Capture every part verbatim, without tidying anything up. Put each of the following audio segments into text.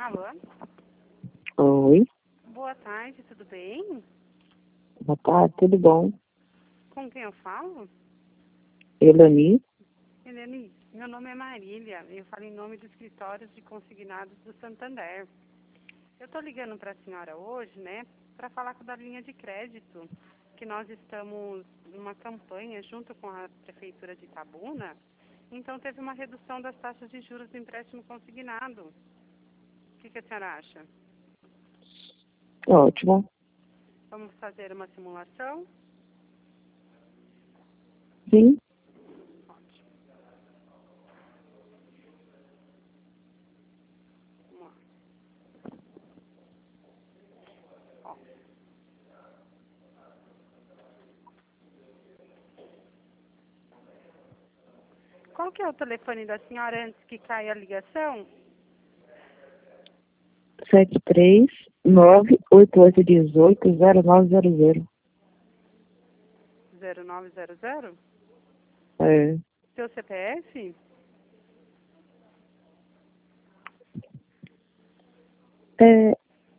Alô? Oi, Boa tarde, tudo bem? boa tarde, tudo bom? Com quem eu falo? Elani? Helene, meu nome é Marília, eu falo em nome do escritório de consignados do Santander. Eu estou ligando para a senhora hoje, né, para falar da linha de crédito, que nós estamos numa campanha junto com a Prefeitura de Itabuna, então teve uma redução das taxas de juros do empréstimo consignado. O que, que a senhora acha? Ótimo. Vamos fazer uma simulação? Sim, Ótimo. Vamos lá. Ó. Qual que é o telefone da senhora antes que caia a ligação? sete três nove oito oito um oito zero nove zero zero. zero nove zero zero? É, Seu C P F? é...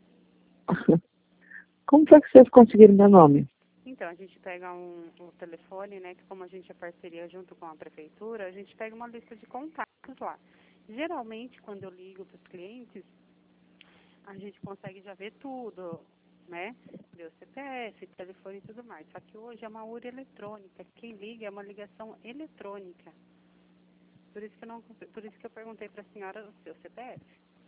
Como foi que vocês conseguiram meu nome? Então, a gente pega um, um telefone, né, que como a gente é parceria junto com a prefeitura, a gente pega uma lista de contatos lá. Geralmente, quando eu ligo para os clientes, a gente consegue já ver tudo, né? Ver o C P F, telefone e tudo mais. Só que hoje é uma U R eletrônica. Quem liga é uma ligação eletrônica. Por isso que eu, não, por isso que eu perguntei para a senhora o seu C P F.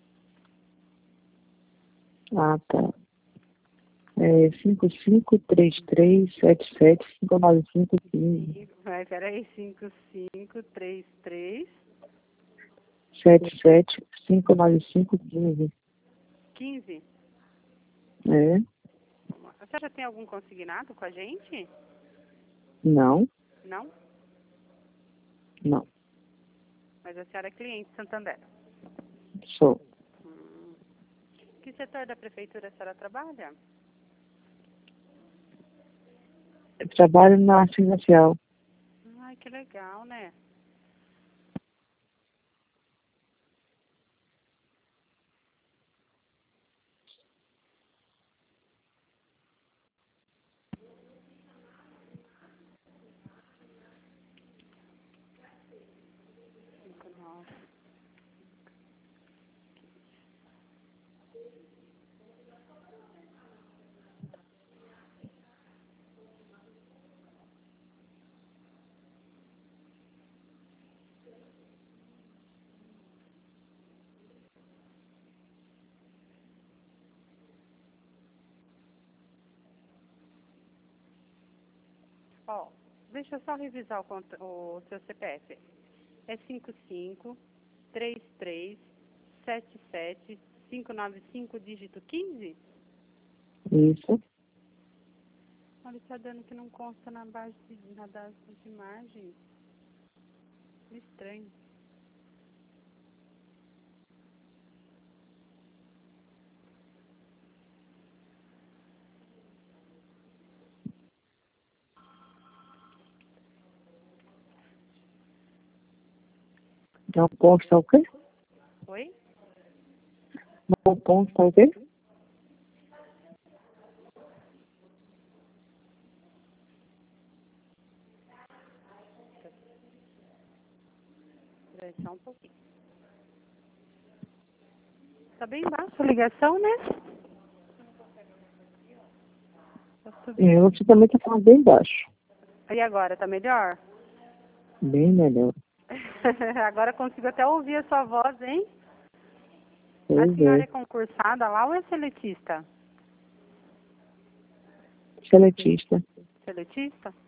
Ah, tá. É cinco cinco três três sete sete cinco nove cinco cinco Vai, peraí, cinco cinco três três sete sete cinco nove cinco um cinco. quinze. É? A senhora tem algum consignado com a gente? Não, Não? não. Mas a senhora é cliente Santander. Sou. Hum. Que setor da prefeitura a senhora trabalha? Eu trabalho na arte social. Ai, que legal, né? Cinco, nove. Ó, deixa eu só revisar o, cont- o seu C P F. É cinco cinco três três sete sete cinco nove cinco dígito quinze? Isso. Olha, está dando que não consta na base de, na base de imagens. Estranho. Não consta o quê? Oi? Não consta o quê? Peraí, só um pouquinho. Tá bem baixa a ligação, né? Tá subindo. É, você também está falando bem baixo. E agora, tá melhor? Bem melhor. Agora consigo até ouvir a sua voz, hein? A Pois senhora é. é concursada lá ou é seletista? Seletista. Seletista?